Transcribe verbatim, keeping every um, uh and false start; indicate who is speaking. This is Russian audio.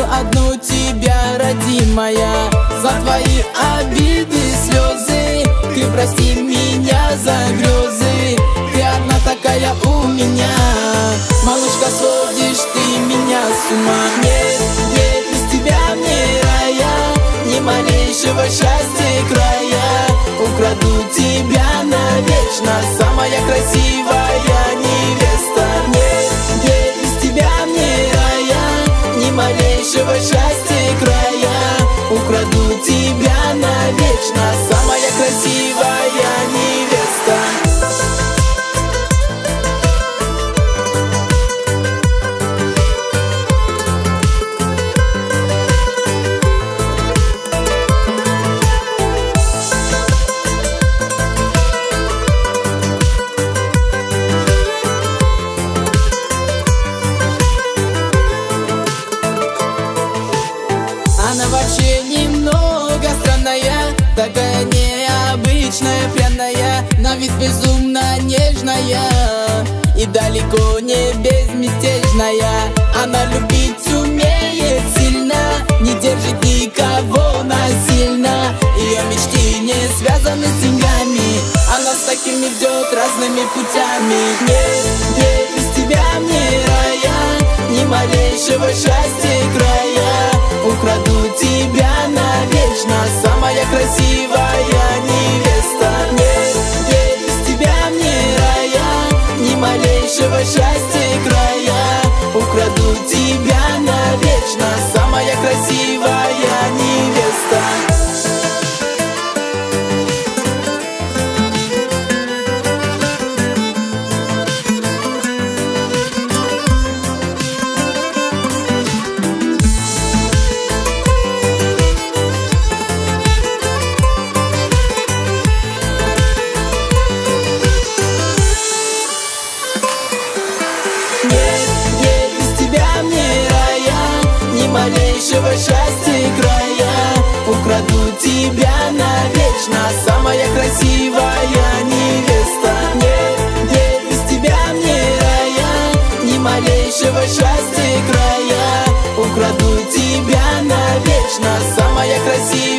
Speaker 1: одну тебя, родимая. За твои обиды, слезы, ты прости меня за грезы. Ты одна такая у меня, малышка, сводишь ты меня с ума. Нет, нет, без тебя мне рая, ни малейшего счастья края. Украду тебя навечно, самая красивая невеста. Нет, нет, без тебя мне рая, ни малейшего счастья края. Украду тебя навечно, самая красивая невеста. Она вообще немного странная, такая необычная, пряная, на вид безумно нежная и далеко не безмятежная. Она любить умеет сильно, не держит никого насильно. Ее мечты не связаны с деньгами, она с такими идет разными путями. Нет, нет, без тебя мне рая, ни малейшего счастья края. Украду тебя навечно, самая красивая невеста. Нет, нет, без тебя мне рая, ни малейшего счастья края. Украду тебя навечно, самая красивая невеста. Малейшего счастья края. Украду тебя навечно, самая красивая невеста. Нет, нет, без тебя мне рая, ни малейшего счастья края. Украду тебя навечно, самая красивая.